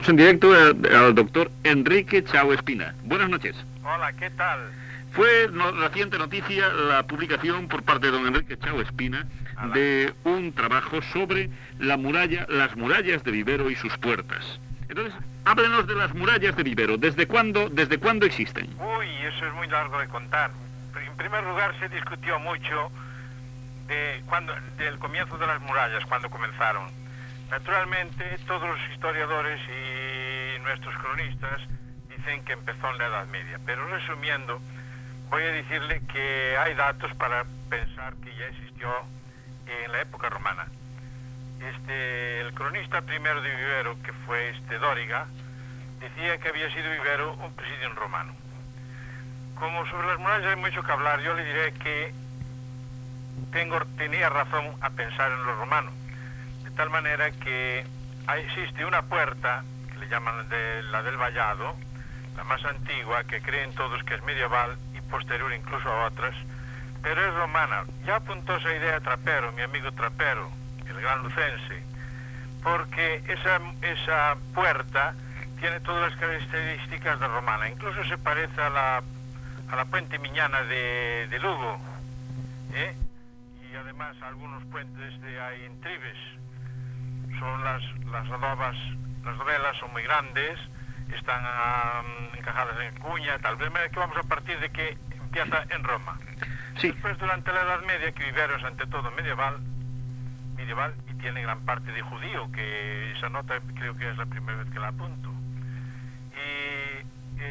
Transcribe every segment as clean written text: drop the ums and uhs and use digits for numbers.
En directo al doctor Enrique Chao Espina. Buenas noches. Hola, ¿qué tal? Fue reciente noticia la publicación por parte de don Enrique Chao Espina de un trabajo sobre las murallas de Vivero y sus puertas. Entonces, háblenos de las murallas de Vivero. ¿Desde cuándo existen? Uy, eso es muy largo de contar. En primer lugar, se discutió mucho del comienzo de las murallas, cuando comenzaron. Naturalmente, todos los historiadores y nuestros cronistas dicen que empezó en la Edad Media, pero resumiendo, voy a decirle que hay datos para pensar que ya existió en la época romana. El cronista primero de Vivero, que fue Dóriga, decía que había sido Vivero un presidium romano. Como sobre las murallas hay mucho que hablar, yo le diré que tenía razón a pensar en lo romano, de tal manera que existe una puerta, que le llaman la del Vallado, la más antigua, que creen todos que es medieval y posterior incluso a otras, pero es romana. Ya apuntó esa idea Trapero, mi amigo Trapero, el gran lucense, porque esa puerta tiene todas las características de romana, incluso se parece a la puente miñana de Lugo, y además algunos puentes hay en Tribes. Son las dovelas son muy grandes, están encajadas en cuña, tal vez que vamos a partir de que empieza en Roma. Sí. Después, durante la Edad Media, que Vivero es ante todo medieval y tiene gran parte de judío, que esa nota creo que es la primera vez que la apunto. Y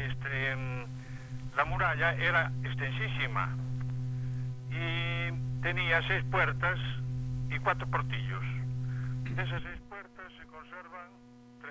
la muralla era extensísima y tenía 6 puertas y 4 portillos. De esas 6 puertas se conservan 3.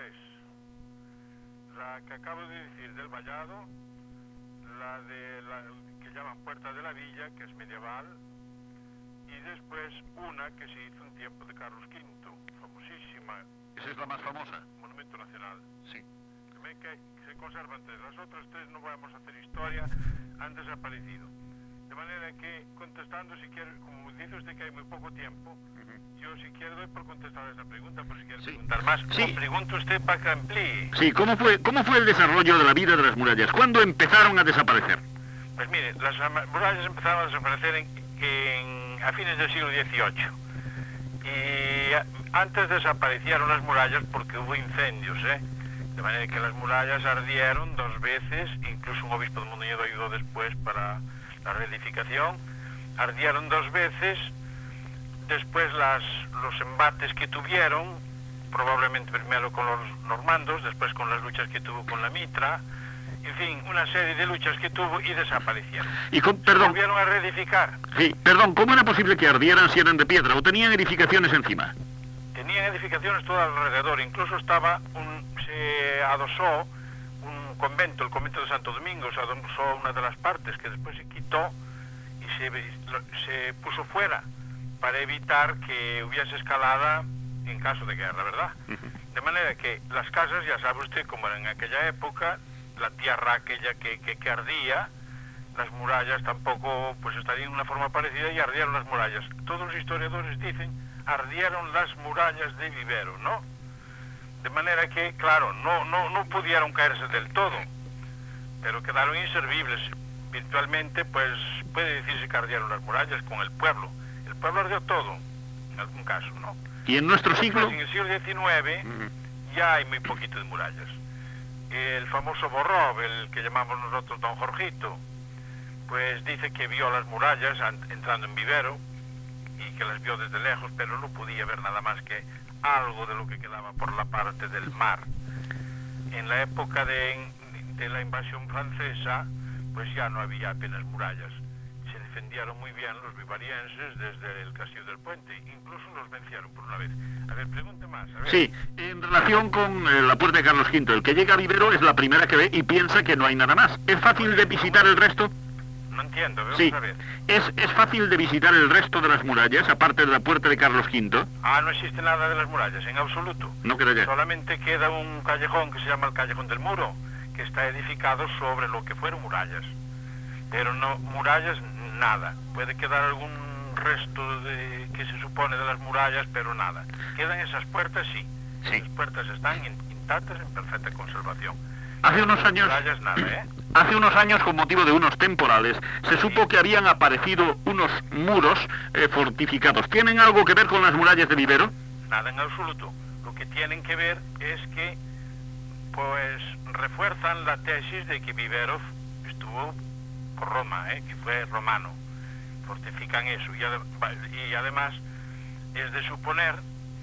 La que acabo de decir del Vallado, la que llaman Puerta de la Villa, que es medieval, y después una que se hizo en tiempo de Carlos V, famosísima. Esa es la más famosa. Monumento nacional. Sí. También que se conservan 3. Las otras 3 no vamos a hacer historia, han desaparecido. De manera que, contestando, si quiere, como dice usted que hay muy poco tiempo, yo si quiere doy por contestar esa pregunta, por si quiere preguntar más. Sí. Pregunta usted para que amplíe. Sí, ¿cómo fue el desarrollo de la vida de las murallas? ¿Cuándo empezaron a desaparecer? Pues mire, las murallas empezaron a desaparecer a fines del siglo XVIII. Y antes desaparecieron las murallas porque hubo incendios, de manera que las murallas ardieron 2 veces, incluso un obispo de Mondoñedo ayudó después para la reedificación. Ardieron 2 veces, después los embates que tuvieron, probablemente primero con los normandos, después con las luchas que tuvo con la Mitra, en fin, una serie de luchas que tuvo y desaparecieron. Perdón. Volvieron a reedificar. Sí, perdón, ¿cómo era posible que ardieran si eran de piedra o tenían edificaciones encima? Tenían edificaciones todo alrededor, incluso se adosó un convento, el convento de Santo Domingo, se adosó una de las partes que después se quitó y se puso fuera para evitar que hubiese escalada en caso de guerra, ¿verdad? De manera que las casas, ya sabe usted, como en aquella época, la tierra aquella que ardía, las murallas tampoco pues estarían de una forma parecida y ardieron las murallas. Todos los historiadores dicen, ardieron las murallas de Vivero, ¿no? De manera que, claro, no pudieron caerse del todo, pero quedaron inservibles. Virtualmente, pues puede decirse que ardieron las murallas con el pueblo. El pueblo ardió todo, en algún caso, ¿no? ¿Y en nuestro siglo? En el siglo XIX ya hay muy poquitas murallas. El famoso Borrov, el que llamamos nosotros Don Jorgito, pues dice que vio las murallas entrando en Vivero y que las vio desde lejos, pero no podía ver nada más que algo de lo que quedaba por la parte del mar. En la época de la invasión francesa, pues ya no había apenas murallas. Se defendieron muy bien los vivarienses desde el Castillo del Puente, incluso los vencieron por una vez. A ver, pregunte más. A ver. Sí, en relación con la puerta de Carlos V, el que llega a Vivero es la primera que ve y piensa que no hay nada más. ¿Es fácil de visitar el resto? No entiendo, vamos sí. A ver. ¿Es fácil de visitar el resto de las murallas, aparte de la puerta de Carlos V? No existe nada de las murallas, en absoluto. No queda ya. Solamente queda un callejón que se llama el Callejón del Muro, que está edificado sobre lo que fueron murallas. Pero no, murallas, nada. Puede quedar algún resto que se supone de las murallas, pero nada. Quedan esas puertas, sí. Las puertas están intactas, en perfecta conservación. Hace unos años... Murallas nada, ¿eh? Hace unos años, con motivo de unos temporales, se supo que habían aparecido unos muros fortificados. ¿Tienen algo que ver con las murallas de Vivero? Nada en absoluto. Lo que tienen que ver es que, pues, refuerzan la tesis de que Vivero estuvo por Roma, que fue romano. Fortifican eso. Y además es de suponer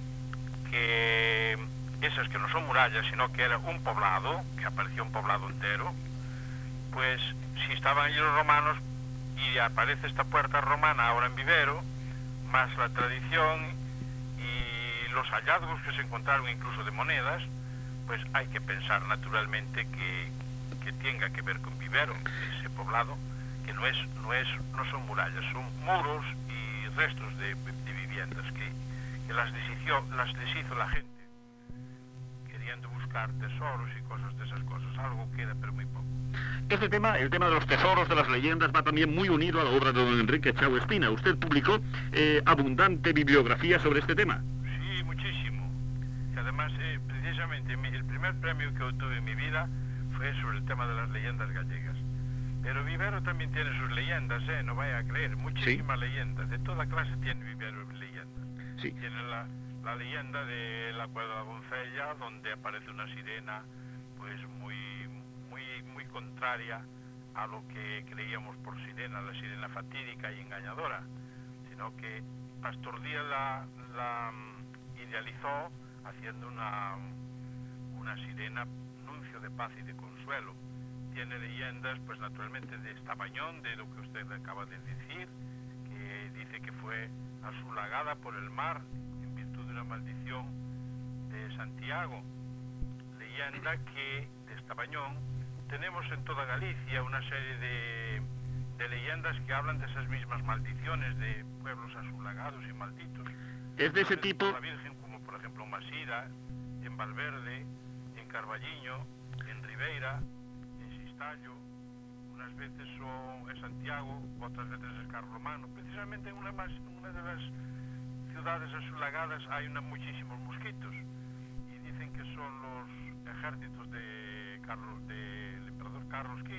que esas que no son murallas, sino que era un poblado, que apareció un poblado entero, pues si estaban allí los romanos y aparece esta puerta romana ahora en Vivero, más la tradición y los hallazgos que se encontraron incluso de monedas, pues hay que pensar naturalmente que tenga que ver con Vivero, ese poblado, que no son murallas, son muros y restos de viviendas que las deshizo la gente, queriendo buscar tesoros y cosas de esas cosas. Algo queda, pero muy poco. Este tema, el tema de los tesoros, de las leyendas, va también muy unido a la obra de don Enrique Chao Espina. Usted publicó abundante bibliografía sobre este tema. Sí, muchísimo. Y además, precisamente, el primer premio que obtuve en mi vida fue sobre el tema de las leyendas gallegas. Pero Vivero también tiene sus leyendas, no vaya a creer. Muchísimas leyendas. De toda clase tiene Vivero leyendas. Sí. Tiene la leyenda de la Cueva de la Doncella, donde aparece una sirena, pues muy contraria a lo que creíamos por sirena, la sirena fatídica y engañadora, sino que Pastor Díaz la idealizó haciendo una sirena nuncio de paz y de consuelo. Tiene leyendas, pues naturalmente, de Estabañón, de lo que usted acaba de decir, que dice que fue asulagada por el mar en virtud de una maldición de Santiago. Leyenda que de Estabañón tenemos en toda Galicia una serie de leyendas que hablan de esas mismas maldiciones de pueblos asulagados y malditos. Es de ese tipo... La Virgen, como por ejemplo en Masira, en Valverde, en Carballiño, en Ribeira, en Sistallo, unas veces es Santiago, otras veces es Carlomagno. Precisamente en una de las ciudades asulagadas hay muchísimos mosquitos, y dicen que son los ejércitos del emperador Carlos V,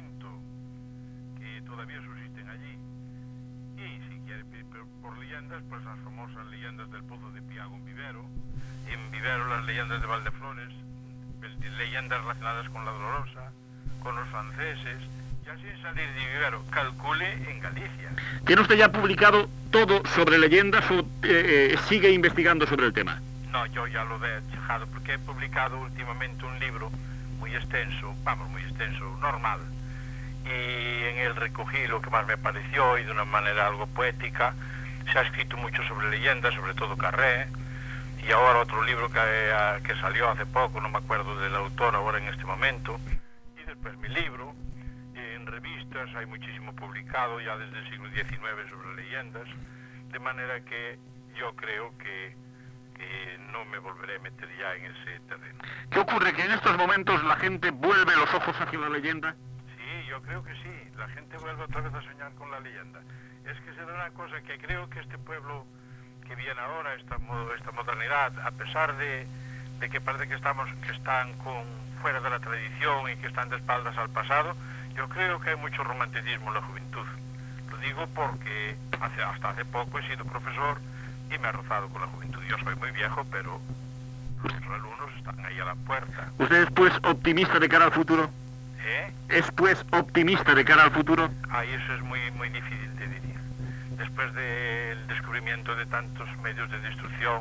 que todavía subsisten allí. Y si quiere por leyendas, pues las famosas leyendas del Pozo de Piago en Vivero las leyendas de Valdeflores, leyendas relacionadas con la Dolorosa, con los franceses, y así salir de Vivero, calcule en Galicia. ¿Tiene usted ya publicado todo sobre leyendas o sigue investigando sobre el tema? No, yo ya lo he dejado, porque he publicado últimamente un libro muy extenso, normal, y en él recogí lo que más me pareció, y de una manera algo poética. Se ha escrito mucho sobre leyendas, sobre todo Carré, y ahora otro libro que salió hace poco, no me acuerdo del autor ahora en este momento, y después mi libro. En revistas hay muchísimo publicado ya desde el siglo XIX sobre leyendas, de manera que yo creo que no me volveré a meter ya en ese terreno. ¿Qué ocurre? ¿Que en estos momentos la gente vuelve los ojos hacia la leyenda? Sí, yo creo que sí. La gente vuelve otra vez a soñar con la leyenda. Es que se da una cosa que creo que este pueblo que viene ahora, esta modernidad, a pesar de que parece que están fuera de la tradición y que están de espaldas al pasado, yo creo que hay mucho romanticismo en la juventud. Lo digo porque hasta hace poco he sido profesor y me he rozado con la juventud. Yo soy muy viejo, pero los alumnos están ahí a la puerta. ¿Usted es pues optimista de cara al futuro? ¿Es pues optimista de cara al futuro? Eso es muy, muy difícil de decir. Después del descubrimiento de tantos medios de destrucción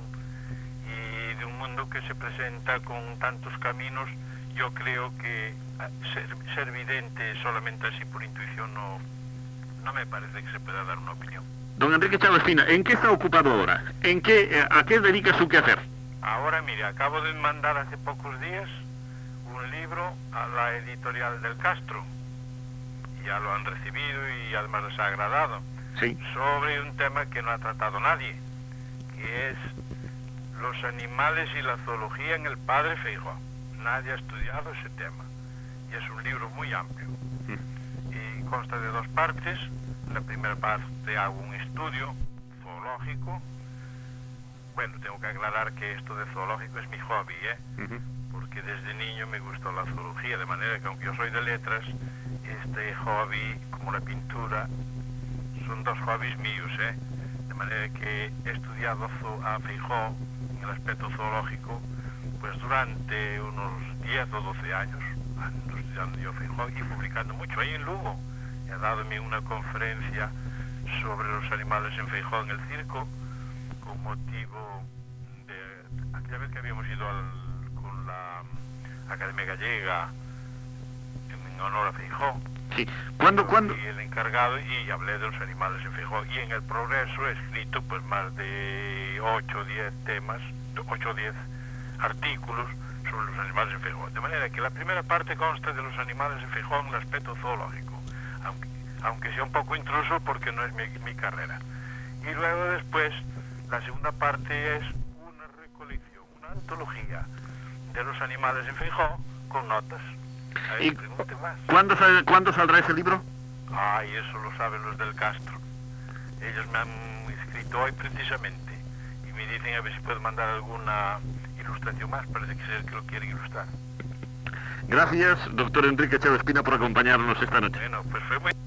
y de un mundo que se presenta con tantos caminos, yo creo que ser vidente solamente así por intuición no me parece que se pueda dar una opinión. Don Enrique Chao Espina, ¿en qué está ocupado ahora? ¿A qué dedica su quehacer? Ahora, mire, acabo de mandar hace pocos días un libro a la editorial del Castro. Ya lo han recibido y además les ha agradado. Sí. Sobre un tema que no ha tratado nadie, que es los animales y la zoología en el Padre Feijóo. Nadie ha estudiado ese tema. Y es un libro muy amplio. Y consta de 2 partes. La primera parte hago un estudio zoológico. Bueno, tengo que aclarar que esto de zoológico es mi hobby, porque desde niño me gustó la zoología, de manera que aunque yo soy de letras, este hobby, como la pintura, son dos hobbies míos, ¿eh? De manera que he estudiado a Feijóo en el aspecto zoológico, pues durante unos 10 o 12 años, ando estudiando yo Feijóo y publicando mucho. Ahí en Lugo he dado una conferencia sobre los animales en Feijóo en el circo, con motivo de aquella vez que habíamos ido con la Academia Gallega en honor a Feijóo. Sí. ¿Cuándo? Y el encargado, y hablé de los animales en Feijóo. Y en el Progreso he escrito pues más de 8 o 10 temas, 8 o 10 artículos sobre los animales en Feijóo. De manera que la primera parte consta de los animales en Feijóo en el aspecto zoológico, aunque sea un poco intruso porque no es mi carrera. Y luego después, la segunda parte es una recolección, una antología de los animales en Feijóo con notas. ¿Y cuándo saldrá ese libro? Ay, eso lo saben los del Castro. Ellos me han escrito hoy precisamente y me dicen a ver si puedo mandar alguna ilustración más. Parece que es que lo quieren ilustrar. Gracias, doctor Enrique Chao Espina, por acompañarnos esta noche. Bueno, pues fue muy...